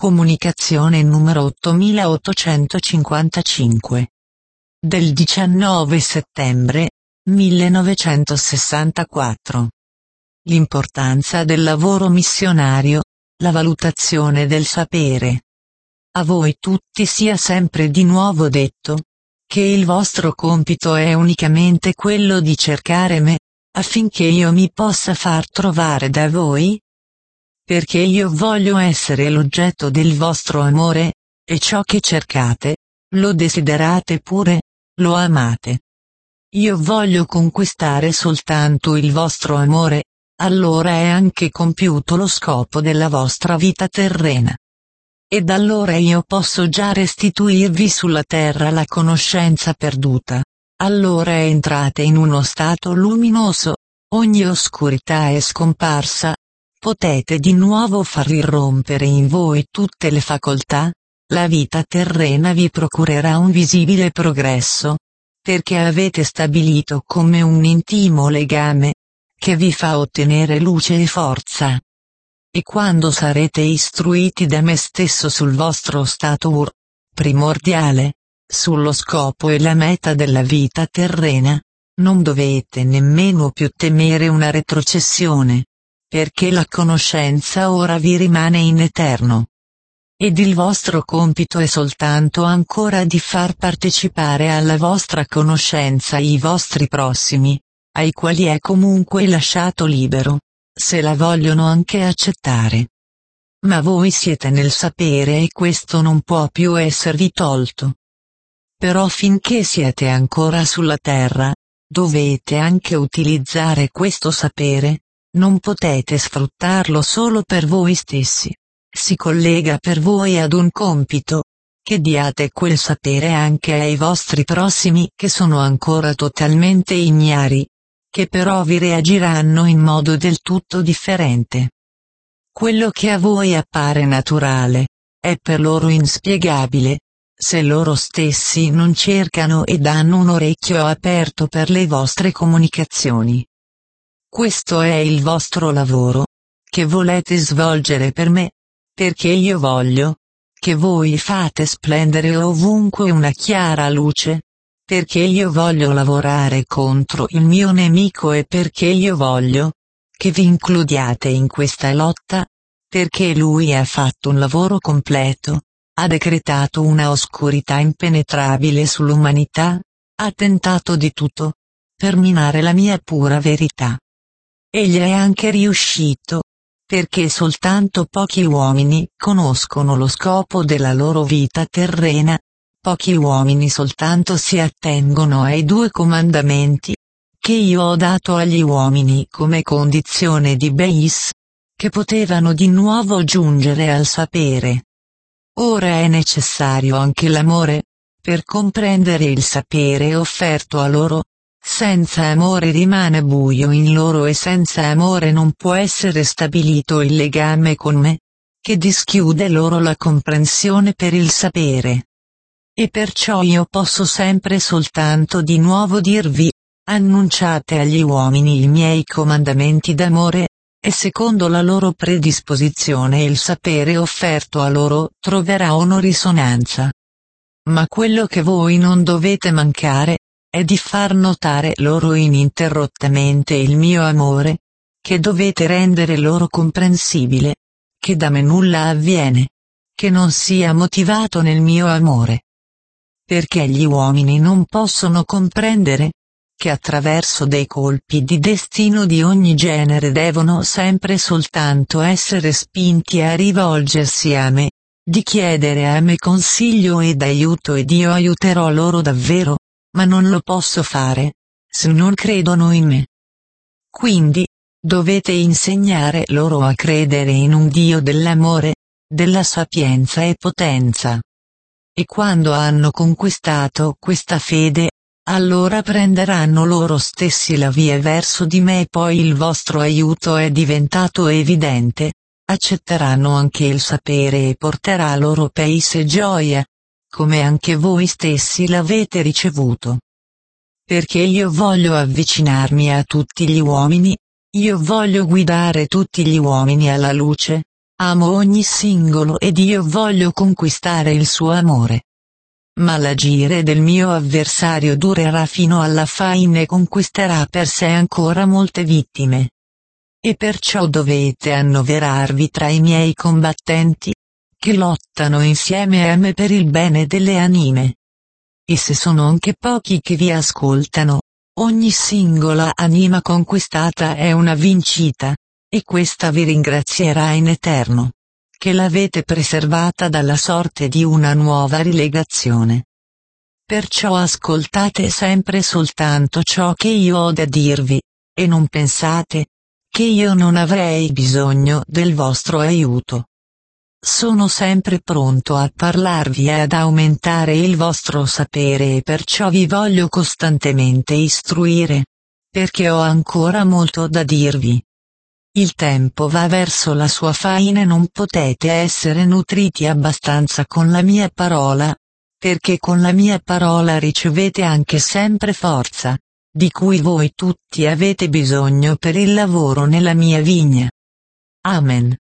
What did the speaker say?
Comunicazione numero 8855. Del 19 settembre 1964. L'importanza del lavoro missionario, la valutazione del sapere. A voi tutti sia sempre di nuovo detto, che il vostro compito è unicamente quello di cercare me, affinché io mi possa far trovare da voi? Perché io voglio essere l'oggetto del vostro amore, e ciò che cercate, lo desiderate pure, lo amate. Io voglio conquistare soltanto il vostro amore, allora è anche compiuto lo scopo della vostra vita terrena. Ed allora io posso già restituirvi sulla terra la conoscenza perduta. Allora entrate in uno stato luminoso, ogni oscurità è scomparsa, potete di nuovo far irrompere in voi tutte le facoltà, la vita terrena vi procurerà un visibile progresso, perché avete stabilito come un intimo legame, che vi fa ottenere luce e forza. E quando sarete istruiti da me stesso sul vostro stato primordiale, sullo scopo e la meta della vita terrena, non dovete nemmeno più temere una retrocessione, perché la conoscenza ora vi rimane in eterno. Ed il vostro compito è soltanto ancora di far partecipare alla vostra conoscenza i vostri prossimi, ai quali è comunque lasciato libero, se la vogliono anche accettare. Ma voi siete nel sapere e questo non può più esservi tolto. Però finché siete ancora sulla terra, dovete anche utilizzare questo sapere, non potete sfruttarlo solo per voi stessi. Si collega per voi ad un compito, che diate quel sapere anche ai vostri prossimi che sono ancora totalmente ignari, che però vi reagiranno in modo del tutto differente. Quello che a voi appare naturale, è per loro inspiegabile, se loro stessi non cercano ed hanno un orecchio aperto per le vostre comunicazioni. Questo è il vostro lavoro, che volete svolgere per me, perché io voglio, che voi fate splendere ovunque una chiara luce, perché io voglio lavorare contro il mio nemico e perché io voglio, che vi includiate in questa lotta, perché lui ha fatto un lavoro completo, ha decretato una oscurità impenetrabile sull'umanità, ha tentato di tutto, per minare la mia pura verità. E gli è anche riuscito, perché soltanto pochi uomini conoscono lo scopo della loro vita terrena, pochi uomini soltanto si attengono ai 2 comandamenti, che io ho dato agli uomini come condizione di Beis, che potevano di nuovo giungere al sapere. Ora è necessario anche l'amore, per comprendere il sapere offerto a loro. Senza amore rimane buio in loro e senza amore non può essere stabilito il legame con me, che dischiude loro la comprensione per il sapere. E perciò io posso sempre soltanto di nuovo dirvi, annunciate agli uomini i miei comandamenti d'amore, e secondo la loro predisposizione il sapere offerto a loro troverà una risonanza. Ma quello che voi non dovete mancare, è di far notare loro ininterrottamente il mio amore, che dovete rendere loro comprensibile, che da me nulla avviene, che non sia motivato nel mio amore. Perché gli uomini non possono comprendere, che attraverso dei colpi di destino di ogni genere devono sempre soltanto essere spinti a rivolgersi a me, di chiedere a me consiglio ed aiuto ed io aiuterò loro davvero, ma non lo posso fare, se non credono in me. Quindi, dovete insegnare loro a credere in un Dio dell'amore, della sapienza e potenza. E quando hanno conquistato questa fede, allora prenderanno loro stessi la via verso di me e poi il vostro aiuto è diventato evidente, accetteranno anche il sapere e porterà loro pace e gioia, come anche voi stessi l'avete ricevuto. Perché io voglio avvicinarmi a tutti gli uomini, io voglio guidare tutti gli uomini alla luce, Amo ogni singolo ed io voglio conquistare il suo amore. Ma l'agire del mio avversario durerà fino alla fine e conquisterà per sé ancora molte vittime. E perciò dovete annoverarvi tra i miei combattenti, che lottano insieme a me per il bene delle anime. E se sono anche pochi che vi ascoltano, ogni singola anima conquistata è una vincita, e questa vi ringrazierà in eterno, che l'avete preservata dalla sorte di una nuova rilegazione. Perciò ascoltate sempre soltanto ciò che io ho da dirvi, e non pensate che io non avrei bisogno del vostro aiuto. Sono sempre pronto a parlarvi e ad aumentare il vostro sapere e perciò vi voglio costantemente istruire, perché ho ancora molto da dirvi. Il tempo va verso la sua fine e non potete essere nutriti abbastanza con la mia parola, perché con la mia parola ricevete anche sempre forza, di cui voi tutti avete bisogno per il lavoro nella mia vigna. Amen.